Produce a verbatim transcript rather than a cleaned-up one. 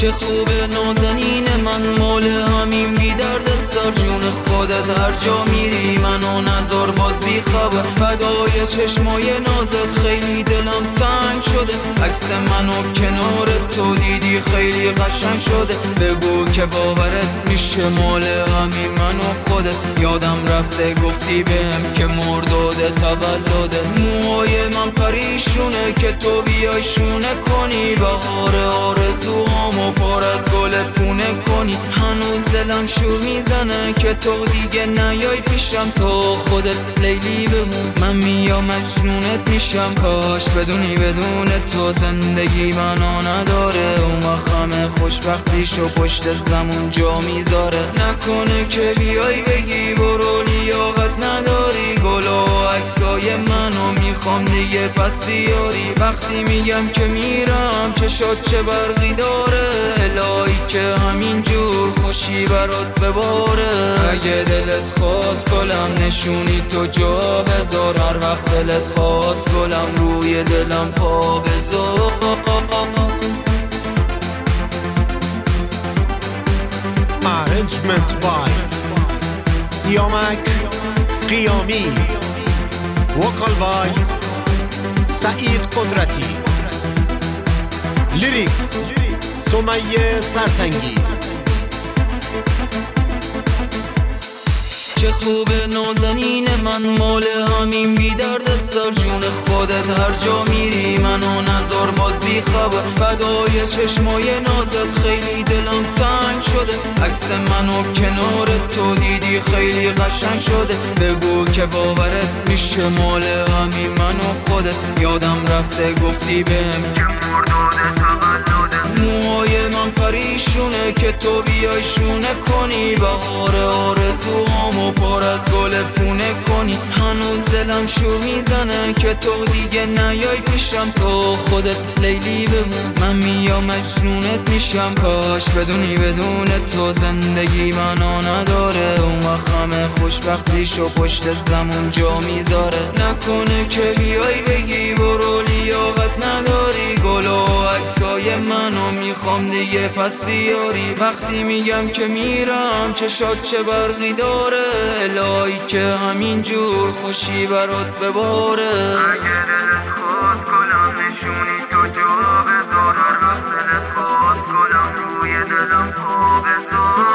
چه خوبه نازنین من، مال همین بی درد سر، جون خودت هر جا میری منو نظر باز بی خبر، فدای چشمای نازت خیلی دلم تنگ شده، عکس منو کنار تو دیدی خیلی قشنگ شده، بگو که باورت میشه مال همین منو خودت، یادم رفته گفتی بهم که مرداد تولده، موهای من پریشونه که تو بیای شونه کنی، بهار آرزوهامو پر از گل پونه کنی، هنوز دلم شور میزنه که تو دیگه نیای پیشم، تو خودت لیلی بمون من میام مجنونت میشم، کاش بدونی بدون تو زندگی منو نداره، اون وقت خوشبختیشو پشت زمون جا میذاره، نکنه که بیای بگی برو لیاقت نداری، گلا و عکسای منو میخوام دیگه پس بیاری، وقتی میگم که میرم چشات چه برقی داره، الهی که همینجور خوشی برات بباره، اگه دلت خواست گلم نشونی تو جا بذار، هر وقت دلت خواست گلم روی دلم پا بذار. Arrangement by سیامک قیامی، وکال by سعید قدرتی، لیریکس سمیه سرتنگی. چه خوبه نازنین من، مال همین بی درد سر، جون خودت هر جا میری منو نظر باز بی خبر، فدای چشمای نازت خیلی دلم تنگ شده، عکس منو کنار تو دیدی خیلی قشنگ شده، بگو که باورت میشه مال همین منو خودت، یادم رفته گفتی بهم که مرداد تولده، موهای من پریشونه که تو بیای شونه کنی، بهار آرزوهامو پر از گل پونه کنی، هنوز دلم شور میزنه که تو دیگه نیای پیشم، تو خودت لیلی بمون من میام مجنونت میشم، کاش بدونی بدون تو زندگی منو نداره، اون وقت همه خوشبختیشو پشت زمون جا میذاره، نکنه که بیای بگی برو لیاقت نداری، گلا و عکسای منو میخوام دیگه پس بیاری، وقتی میگم که میرم چشات چه برقی داره، الهی که همینجور خوشی برات بباره، اگه دلت خواست گلم نشونی تو جا بذار، هر وقت دلت خواست گلم روی دلم پا بذار.